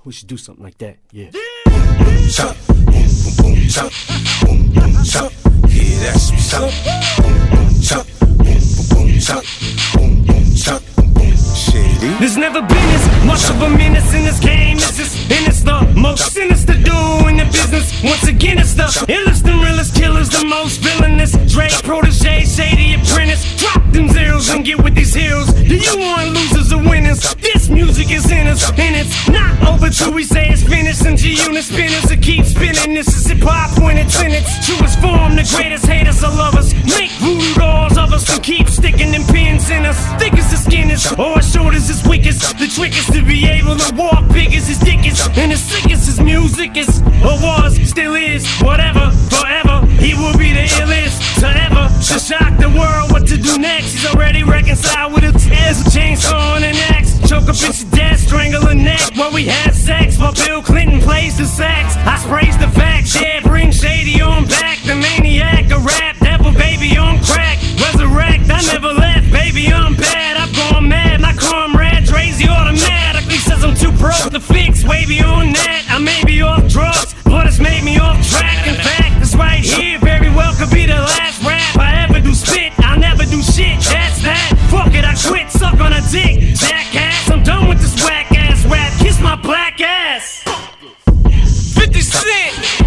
We should do something like that, yeah. Chop, boom, boom, boom, chop, boom, boom, chop. Yeah, that's what's up. Boom, boom, chop, boom, boom, boom, chop, boom, boom, chop, boom, boom. Shady. There's never been as much of a menace in this game as this, and it's the most sinister dude in the business. Once again, it's the illest and realest killers, the most villainous. Dre, protege, shady apprentice. Drop them zeros and get with these heroes. Do you want losers or winners? This music is in us, and it's not over till we say it's finished. And G-Unit spinners that keep spinning. This is hip-hop when it's in its truest form. The greatest haters will love us. Make voodoo dolls of us and keep sticking them pins in us. Thick as the skin is, or as short as his weakest. The trick is to be able to walk big as his dick is, and as sick as his music is, or was, still is, whatever, forever. He will be the illest to ever to shock the world. What to do next? He's already reconciled with his ass, a chainsaw and an axe. Choke a bitch to death, strangle her neck while we had sex. While Bill Clinton plays the sax, I sprays the facts. Yeah, bring Shady on back, the maniac, a rap devil, baby on crack. Resurrect, I never left, baby I'm bad. I've gone mad, my comrade Dre's the automatically says I'm too broke to fix. Wavy on that, I may be off drugs, but it's made me off track. In fact, this right here very well could be the last rap I ever do spit. I'll never do shit, that's that. Fuck it, I quit, suck on a dick, jackass. I'm done with this whack ass rap, kiss my black ass. 50 Cent.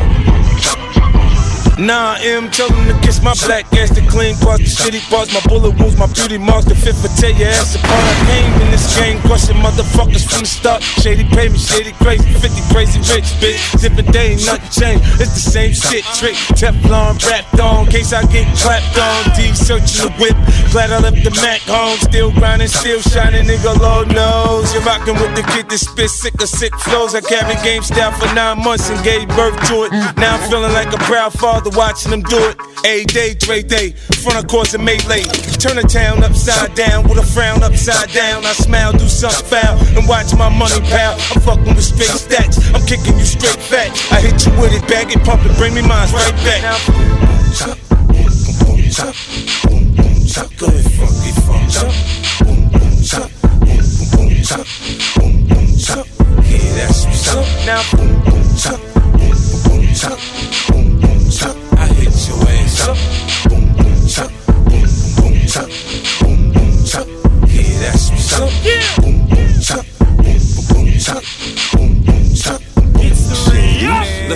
Nah, M, tell him to kiss my black ass, the clean parts, the shitty parts, my bullet wounds, my beauty marks, the fit for tear your ass apart. I came in this game, crushing motherfuckers from the start. Shady pay me, shady crazy, 50 crazy rich, bitch. Different day, nothing changed, it's the same shit, trick. Teflon wrapped on, case I get clapped on. D searching the whip, glad I left the Mac home. Still grinding, still shining, nigga, Lord knows. You're rocking with the kid that spit sick of sick flows. I carried game style for 9 months and gave birth to it. Now I'm feeling like a proud father watching them do it. A day, Dre day, front of course of Melee. Turn the town upside down with a frown upside down. I smile, do something foul, and watch my money pal. I'm fucking with straight stats, I'm kicking you straight fat. I hit you with it, bag it, pump it, bring me mines right back. Now, boom, chop, boom, boom, chop, boom, boom, chop, go ahead, funky funk, chop, boom, boom, chop, boom, boom, chop, boom, boom, chop. Yeah, that's what's up. Now, boom, boom, chop.